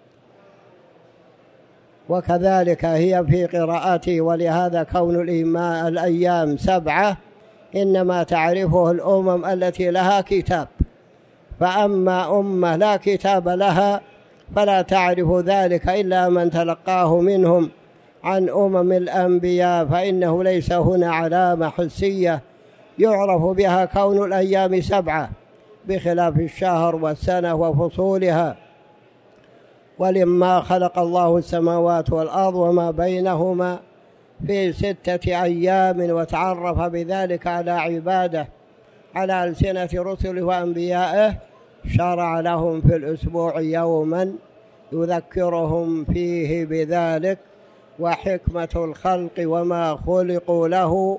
A: وكذلك هي في قراءته، ولهذا كون الأيام 7 إنما تعرفه الأمم التي لها كتاب، فأما أمة لا كتاب لها فلا تعرف ذلك إلا من تلقاه منهم عن أمم الأنبياء، فإنه ليس هنا علامة حسية يعرف بها كون الأيام 7 بخلاف الشهر والسنة وفصولها. ولما خلق الله السماوات والأرض وما بينهما في 6 أيام وتعرف بذلك على عباده على ألسنة رسله وأنبيائه، شرع لهم في الأسبوع يوما يذكرهم فيه بذلك وحكمة الخلق وما خلقوا له،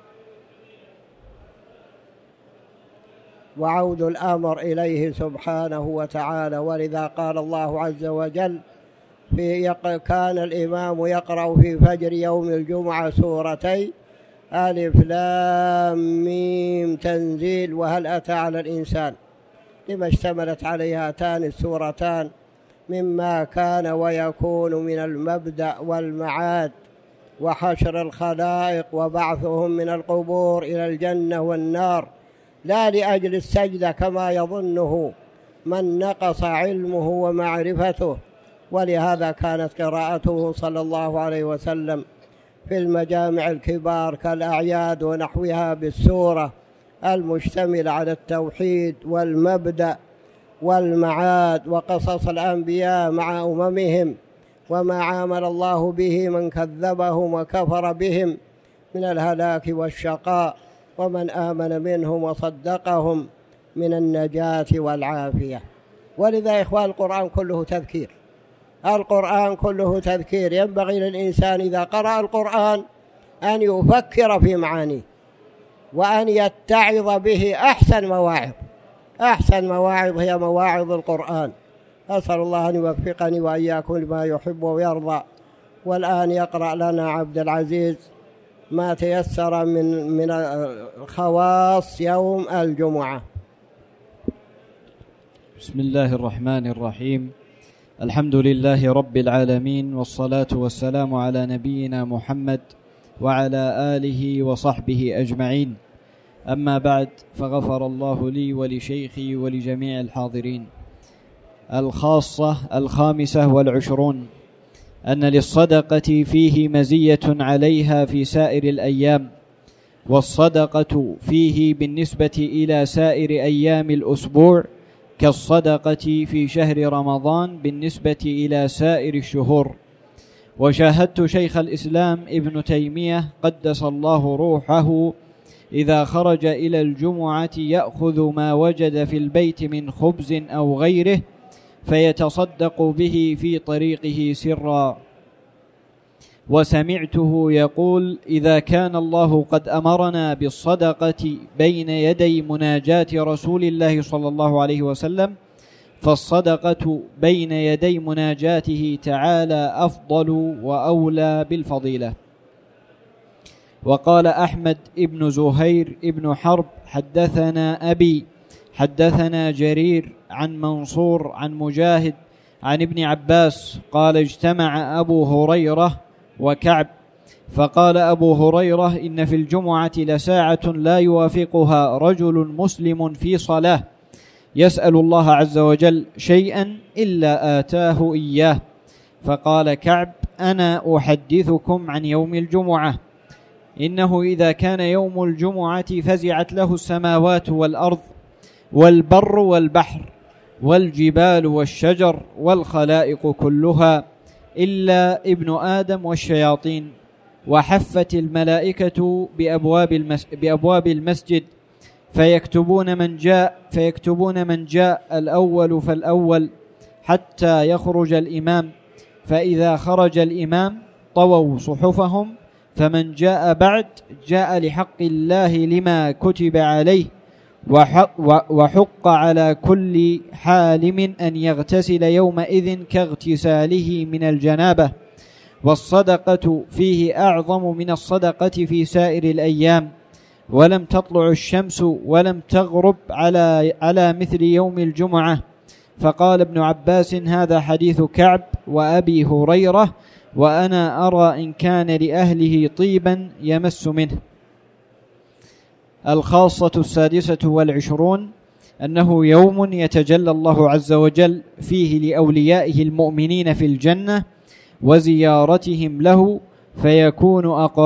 A: وعود الأمر إليه سبحانه وتعالى. ولذا قال الله عز وجل: كان الإمام يقرأ في فجر يوم الجمعة سورتي ألف لام ميم تنزيل وهل أتى على الإنسان، لما اشتملت عليها هاتان السورتان مما كان ويكون من المبدأ والمعاد وحشر الخلائق وبعثهم من القبور إلى الجنة والنار، لا لأجل السجدة كما يظنه من نقص علمه ومعرفته. ولهذا كانت قراءته صلى الله عليه وسلم في المجامع الكبار كالأعياد ونحوها بالسورة المشتملة على التوحيد والمبدأ والمعاد وقصص الأنبياء مع أممهم وما عامل الله به من كذبهم وكفر بهم من الهلاك والشقاء، ومن آمن منهم وصدقهم من النجاة والعافية. ولذا إخوان القرآن كله تذكير، القرآن كله تذكير. ينبغي للإنسان إذا قرأ القرآن أن يفكر في معانيه وأن يتعظ به أحسن مواعظ. أحسن مواعظ هي مواعظ القرآن. أسأل الله أن يوفقني وإياكم لما يحب ويرضى. والآن يقرأ لنا عبد العزيز ما تيسر من خواص يوم الجمعة.
B: بسم الله الرحمن الرحيم. الحمد لله رب العالمين، والصلاة والسلام على نبينا محمد وعلى آله وصحبه أجمعين. أما بعد، فغفر الله لي ولشيخي ولجميع الحاضرين. الخاصة 25 أن للصدقة فيه مزية عليها في سائر الأيام، والصدقة فيه بالنسبة إلى سائر أيام الأسبوع كالصدقة في شهر رمضان بالنسبة إلى سائر الشهور. وشاهدت شيخ الإسلام ابن تيمية قدس الله روحه إذا خرج إلى الجمعة يأخذ ما وجد في البيت من خبز أو غيره فيتصدق به في طريقه سرا. وسمعته يقول: إذا كان الله قد أمرنا بالصدقة بين يدي مناجاة رسول الله صلى الله عليه وسلم، فالصدقة بين يدي مناجاته تعالى أفضل وأولى بالفضيلة. وقال أحمد ابن زهير ابن حرب: حدثنا أبي حدثنا جرير عن منصور عن مجاهد عن ابن عباس قال: اجتمع أبو هريرة وكعب، فقال أبو هريرة: إن في الجمعة لساعة لا يوافقها رجل مسلم في صلاة يسأل الله عز وجل شيئا إلا آتاه إياه. فقال كعب: أنا أحدثكم عن يوم الجمعة، إنه إذا كان يوم الجمعة فزعت له السماوات والأرض والبر والبحر والجبال والشجر والخلائق كلها إلا ابن آدم والشياطين، وحفت الملائكة بأبواب المسجد فيكتبون من جاء الأول فالأول حتى يخرج الإمام، فإذا خرج الإمام طووا صحفهم، فمن جاء بعد جاء لحق الله لما كتب عليه، وحق على كل حالم أن يغتسل يومئذ كاغتساله من الجنابة. والصدقة فيه أعظم من الصدقة في سائر الأيام، ولم تطلع الشمس ولم تغرب على مثل يوم الجمعة. فقال ابن عباس: هذا حديث كعب وأبي هريرة، وأنا أرى إن كان لأهله طيبا يمس منه. الخاصة 26 أنه يوم يتجلى الله عز وجل فيه لأوليائه المؤمنين في الجنة وزيارتهم له، فيكون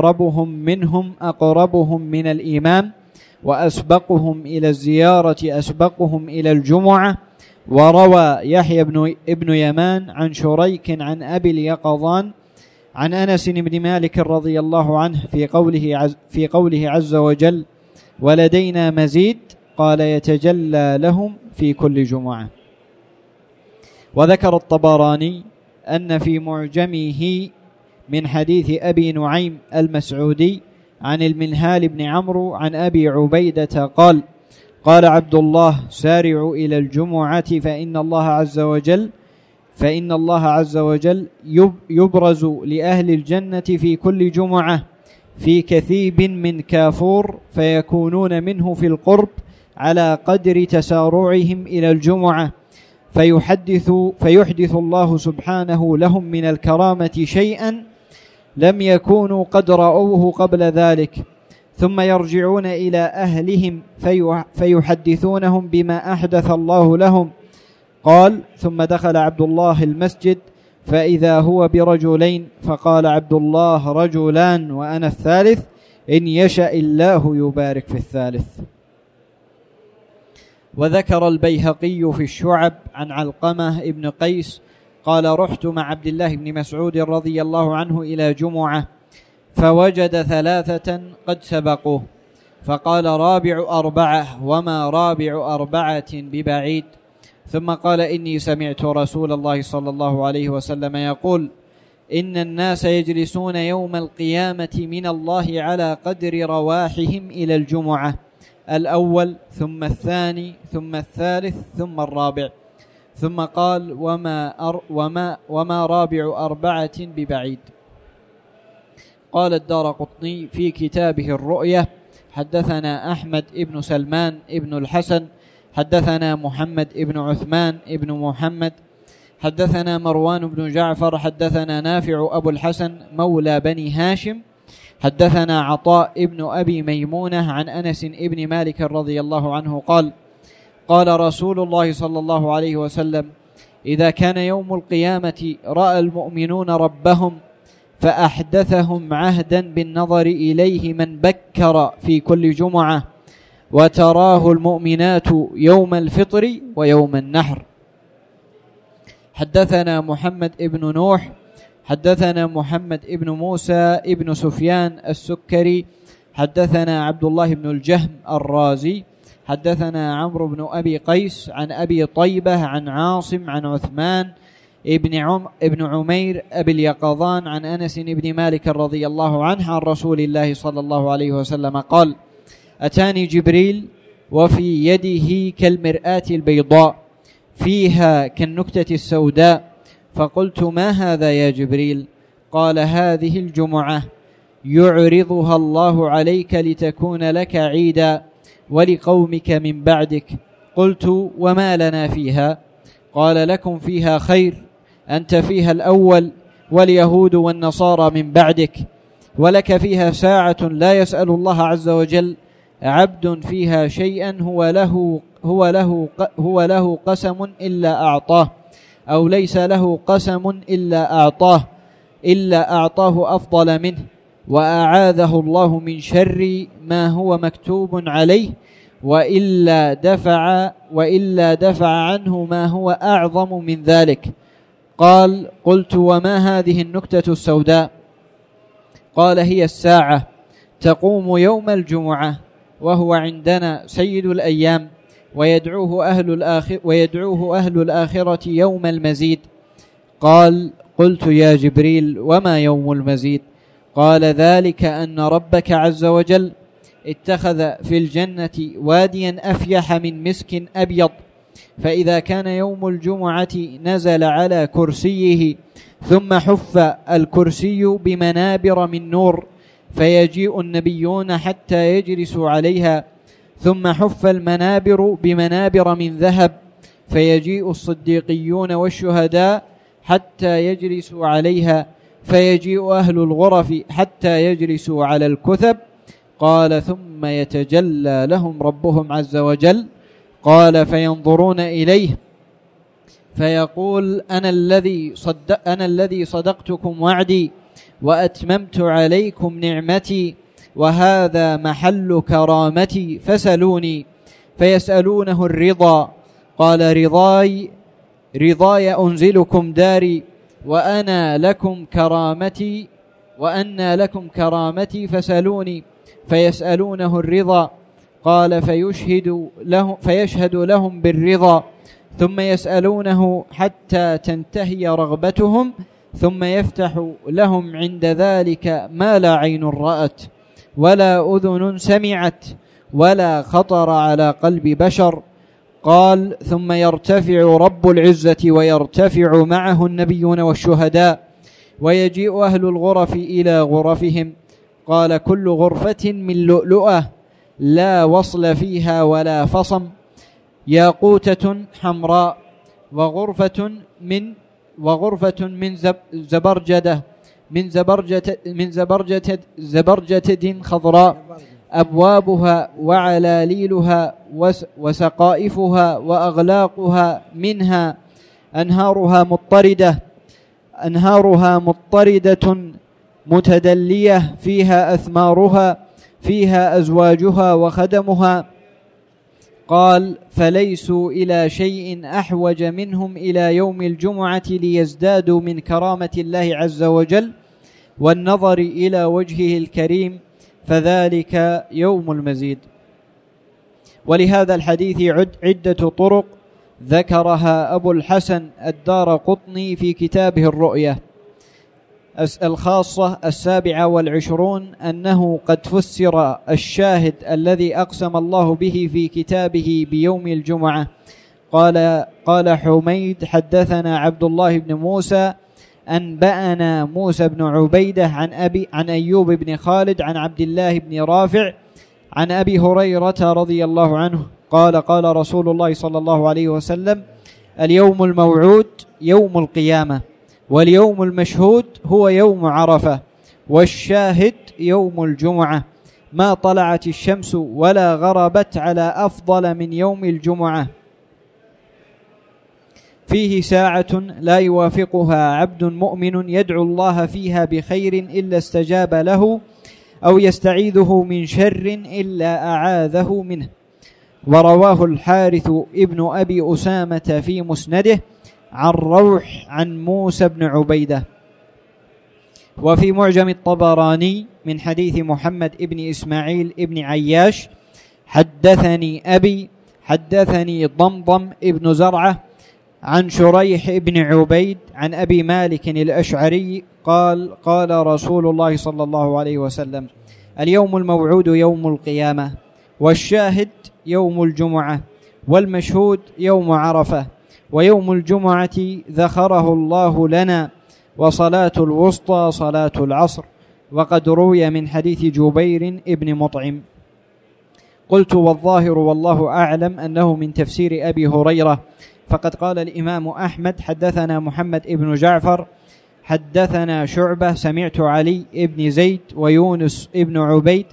B: أقربهم من الإمام، وأسبقهم إلى الزيارة أسبقهم إلى الجمعة. وروى يحيى ابن يمان عن شريك عن أبي اليقظان عن أنس بن مالك رضي الله عنه في قوله عز وجل: ولدينا مزيد، قال: يتجلى لهم في كل جمعة. وذكر الطبراني أن في معجمه من حديث أبي نعيم المسعودي عن المنهال بن عمرو عن أبي عبيدة قال: قال عبد الله: سارعوا إلى الجمعة فإن الله عز وجل يبرز لأهل الجنة في كل جمعة في كثيب من كافور، فيكونون منه في القرب على قدر تسارعهم إلى الجمعة، فيحدث الله سبحانه لهم من الكرامة شيئا لم يكونوا قد رأوه قبل ذلك، ثم يرجعون إلى أهلهم فيحدثونهم بما أحدث الله لهم. قال: ثم دخل عبد الله المسجد فإذا هو برجلين، فقال عبد الله: رجلان وأنا الثالث، إن يشاء الله يبارك في الثالث. وذكر البيهقي في الشعب عن علقمة ابن قيس قال: رحت مع عبد الله بن مسعود رضي الله عنه إلى جمعة، فوجد 3 قد سبقوه، فقال: رابع 4، وما رابع 4 ببعيد. ثم قال: إني سمعت رسول الله صلى الله عليه وسلم يقول: إن الناس يجلسون يوم القيامة من الله على قدر رواحهم إلى الجمعة، الأول ثم الثاني ثم الثالث ثم الرابع. ثم قال: وما رابع 4 ببعيد. قال الدارقطني في كتابه الرؤية: حدثنا أحمد ابن سلمان ابن الحسن حدثنا محمد ابن عثمان ابن محمد حدثنا مروان بن جعفر حدثنا نافع أبو الحسن مولى بني هاشم حدثنا عطاء ابن أبي ميمونة عن أنس ابن مالك رضي الله عنه قال: قال رسول الله صلى الله عليه وسلم: إذا كان يوم القيامة رأى المؤمنون ربهم فأحدثهم عهدا بالنظر إليه من بكر في كل جمعة، وتراه المؤمنات يوم الفطر ويوم النحر. حدثنا محمد ابن نوح حدثنا محمد ابن موسى ابن سفيان السكري حدثنا عبد الله بن الجهم الرازي حدثنا عمرو بن أبي قيس عن أبي طيبة عن عاصم عن عثمان ابن عمير أبي اليقظان عن أنس بن مالك رضي الله عنه عن رسول الله صلى الله عليه وسلم قال: أتاني جبريل وفي يده كالمرآة البيضاء فيها كالنكتة السوداء، فقلت: ما هذا يا جبريل؟ قال: هذه الجمعة يعرضها الله عليك لتكون لك عيدا ولقومك من بعدك. قلت: وما لنا فيها؟ قال: لكم فيها خير، أنت فيها الأول واليهود والنصارى من بعدك، ولك فيها ساعة لا يسأل الله عز وجل عبد فيها شيئا هو له قسم إلا أعطاه، أو ليس له قسم إلا أعطاه أفضل منه، وأعاذه الله من شر ما هو مكتوب عليه، وإلا دفع عنه ما هو أعظم من ذلك. قال: قلت: وما هذه النكتة السوداء؟ قال: هي الساعة، تقوم يوم الجمعة، وهو عندنا سيد الأيام، ويدعوه أهل الآخرة يوم المزيد. قال: قلت: يا جبريل، وما يوم المزيد؟ قال: ذلك أن ربك عز وجل اتخذ في الجنة واديا أفيح من مسك أبيض، فإذا كان يوم الجمعة نزل على كرسيه، ثم حف الكرسي بمنابر من نور، فيجيء النبيون حتى يجلسوا عليها، ثم حف المنابر بمنابر من ذهب، فيجيء الصديقيون والشهداء حتى يجلسوا عليها، فيجيء أهل الغرف حتى يجلسوا على الكثب. قال: ثم يتجلى لهم ربهم عز وجل. قال: فينظرون إليه فيقول: أنا الذي صدقتكم وعدي وأتممت عليكم نعمتي، وهذا محل كرامتي، فسلوني. فيسألونه الرضا. قال: رضاي أنزلكم داري، وأنا لكم كرامتي فسلوني. فيسألونه الرضا. قال: فيشهد لهم بالرضا، ثم يسألونه حتى تنتهي رغبتهم، ثم يفتح لهم عند ذلك ما لا عين رأت ولا أذن سمعت ولا خطر على قلب بشر. قال: ثم يرتفع رب العزة ويرتفع معه النبيون والشهداء، ويجيء أهل الغرف إلى غرفهم. قال: كل غرفة من لؤلؤة لا وصل فيها ولا فصم، ياقوتة حمراء، وغرفة من زبرجة خضراء، أبوابها وعلاليلها وسقائفها وأغلاقها منها أنهارها مضطردة متدلية، فيها أثمارها، فيها أزواجها وخدمها. قال: فليسوا إلى شيء أحوج منهم إلى يوم الجمعة ليزدادوا من كرامة الله عز وجل والنظر إلى وجهه الكريم، فذلك يوم المزيد. ولهذا الحديث عدة طرق ذكرها أبو الحسن الدارقطني في كتابه الرؤية. الخاصة 27 أنه قد فسر الشاهد الذي أقسم الله به في كتابه بيوم الجمعة. قال حميد: حدثنا عبد الله بن موسى أنبأنا موسى بن عبيدة عن أيوب بن خالد عن عبد الله بن رافع عن أبي هريرة رضي الله عنه قال قال رسول الله صلى الله عليه وسلم: اليوم الموعود يوم القيامة، واليوم المشهود هو يوم عرفة، والشاهد يوم الجمعة، ما طلعت الشمس ولا غربت على أفضل من يوم الجمعة، فيه ساعة لا يوافقها عبد مؤمن يدعو الله فيها بخير إلا استجاب له، أو يستعيذه من شر إلا أعاذه منه. ورواه الحارث ابن أبي أسامة في مسنده عن روح عن موسى بن عبيدة. وفي معجم الطبراني من حديث محمد ابن إسماعيل ابن عياش: حدثني أبي حدثني ضمضم ابن زرعة عن شريح ابن عبيد عن أبي مالك الأشعري قال قال رسول الله صلى الله عليه وسلم: اليوم الموعود يوم القيامة، والشاهد يوم الجمعة، والمشهود يوم عرفة، ويوم الجمعة ذخره الله لنا، وصلاة الوسطى صلاة العصر. وقد روي من حديث جبير ابن مطعم. قلت: والظاهر والله أعلم أنه من تفسير أبي هريرة، فقد قال الإمام أحمد: حدثنا محمد ابن جعفر حدثنا شعبة سمعت علي ابن زيد ويونس ابن عبيد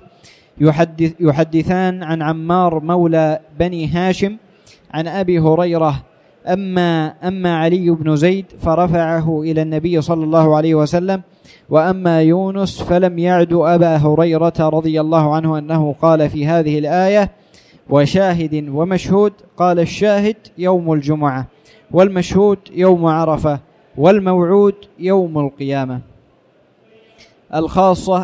B: يحدثان عن عمار مولى بني هاشم عن أبي هريرة، أما علي بن زيد فرفعه إلى النبي صلى الله عليه وسلم، وأما يونس فلم يعد أبا هريرة رضي الله عنه أنه قال في هذه الآية: وشاهد ومشهود. قال: الشاهد يوم الجمعة، والمشهود يوم عرفة، والموعود يوم القيامة. الخاصة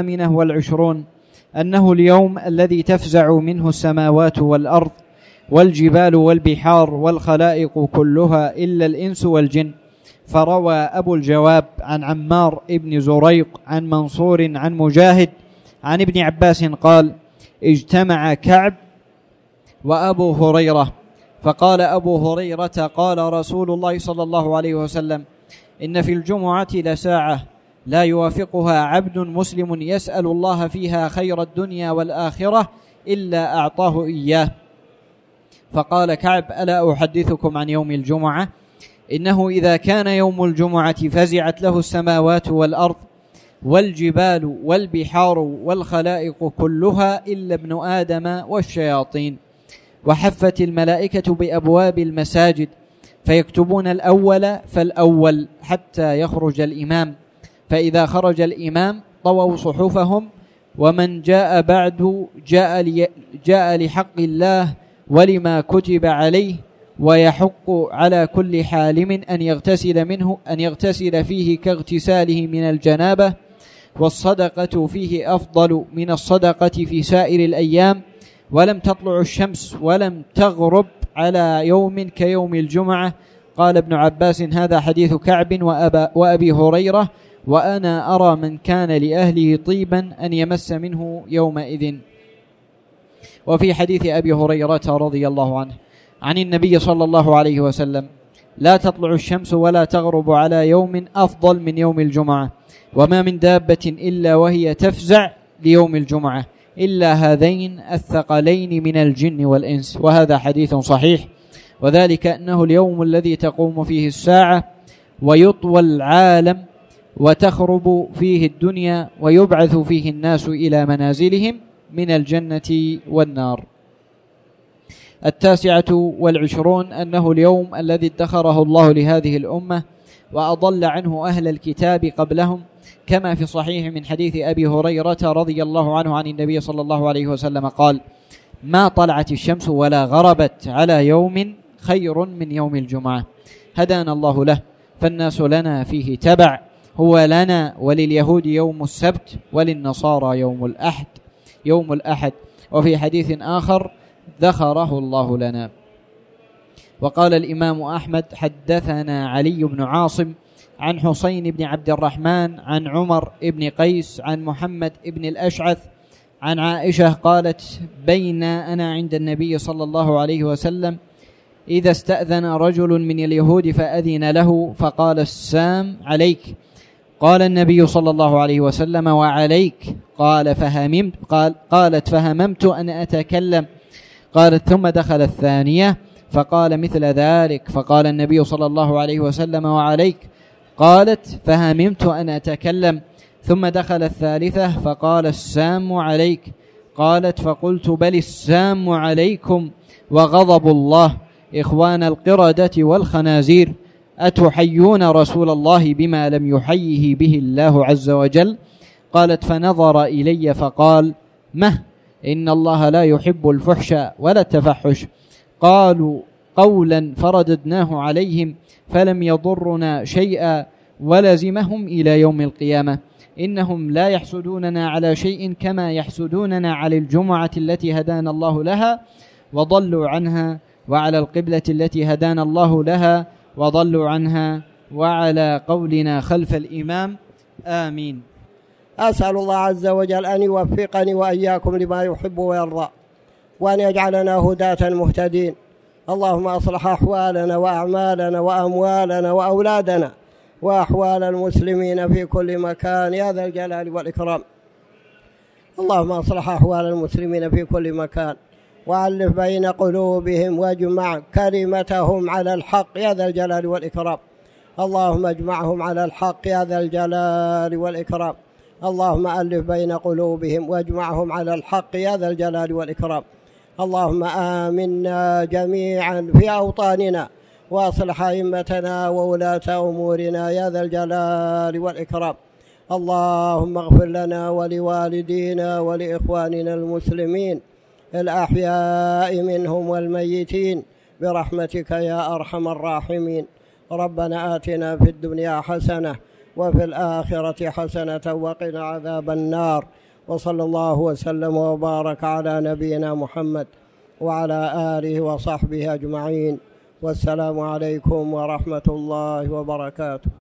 B: 28 أنه اليوم الذي تفزع منه السماوات والأرض والجبال والبحار والخلائق كلها إلا الإنس والجن. فروى أبو الجواب عن عمار ابن زريق عن منصور عن مجاهد عن ابن عباس قال: اجتمع كعب وأبو هريرة، فقال أبو هريرة: قال رسول الله صلى الله عليه وسلم: إن في الجمعة لساعة لا يوافقها عبد مسلم يسأل الله فيها خير الدنيا والآخرة إلا أعطاه إياه. فقال كعب: ألا أحدثكم عن يوم الجمعة؟ إنه إذا كان يوم الجمعة فزعت له السماوات والأرض والجبال والبحار والخلائق كلها إلا ابن آدم والشياطين، وحفت الملائكة بأبواب المساجد فيكتبون الأول فالأول حتى يخرج الإمام، فإذا خرج الإمام طووا صحفهم، ومن جاء بعد جاء لحق الله ولما كتب عليه، ويحق على كل حالم أن يغتسل فيه كاغتساله من الجنابة، والصدقة فيه أفضل من الصدقة في سائر الأيام، ولم تطلع الشمس ولم تغرب على يوم كيوم الجمعة. قال ابن عباس: هذا حديث كعب وأبي هريرة، وأنا أرى من كان لأهله طيبا أن يمس منه يومئذ. وفي حديث أبي هريرة رضي الله عنه عن النبي صلى الله عليه وسلم: لا تطلع الشمس ولا تغرب على يوم أفضل من يوم الجمعة، وما من دابة إلا وهي تفزع ليوم الجمعة إلا هذين الثقلين من الجن والإنس. وهذا حديث صحيح، وذلك أنه اليوم الذي تقوم فيه الساعة ويطوى العالم وتخرب فيه الدنيا ويبعث فيه الناس إلى منازلهم من الجنة والنار. 29 أنه اليوم الذي ادخره الله لهذه الأمة وأضل عنه أهل الكتاب قبلهم، كما في صحيح من حديث أبي هريرة رضي الله عنه عن النبي صلى الله عليه وسلم قال: ما طلعت الشمس ولا غربت على يوم خير من يوم الجمعة هدانا الله له، فالناس لنا فيه تبع، هو لنا ولليهود يوم السبت وللنصارى يوم الأحد. وفي حديث آخر: ذخره الله لنا. وقال الإمام أحمد: حدثنا علي بن عاصم عن حسين بن عبد الرحمن عن عمر بن قيس عن محمد بن الأشعث عن عائشة قالت: بين أنا عند النبي صلى الله عليه وسلم إذا استأذن رجل من اليهود فأذن له فقال السام عليك، قال النبي صلى الله عليه وسلم وعليك، قالت فهممت أن أتكلم، قالت ثم دخل الثانية فقال مثل ذلك، فقال النبي صلى الله عليه وسلم وعليك، قالت فهممت أن أتكلم، ثم دخل الثالثة فقال السام عليك، قالت فقلت بل السام عليكم وغضب الله إخوان القردة والخنازير، أتحيون رسول الله بما لم يحيه به الله عز وجل؟ قالت فنظر إلي فقال إن الله لا يحب الفحش ولا التفحش. قالوا قولا فرددناه عليهم فلم يضرنا شيئا ولزمهم إلى يوم القيامة، إنهم لا يحسدوننا على شيء كما يحسدوننا على الجمعة التي هدانا الله لها وضلوا عنها، وعلى القبلة التي هدانا الله لها وضلوا عنها، وعلى قولنا خلف الإمام. آمين.
A: أسأل الله عز وجل أن يوفقني وإياكم لما يحب ويرضى، وأن يجعلنا هداة مهتدين. اللهم أصلح أحوالنا وأعمالنا وأموالنا وأولادنا وأحوال المسلمين في كل مكان يا ذا الجلال والإكرام. اللهم أصلح أحوال المسلمين في كل مكان، وألف بين قلوبهم واجمع كلمتهم على الحق يا ذا الجلال والإكرام. اللهم اجمعهم على الحق يا ذا الجلال والإكرام. اللهم ألف بين قلوبهم واجمعهم على الحق يا ذا الجلال والإكرام. اللهم آمنا جميعا في أوطاننا، وأصلح أئمتنا وولاة أمورنا يا ذا الجلال والإكرام. اللهم اغفر لنا ولوالدينا ولإخواننا المسلمين الأحياء منهم والميتين برحمتك يا أرحم الراحمين. ربنا آتنا في الدنيا حسنة وفي الآخرة حسنة وقنا عذاب النار، وصلى الله وسلم وبارك على نبينا محمد وعلى آله وصحبه أجمعين، والسلام عليكم ورحمة الله وبركاته.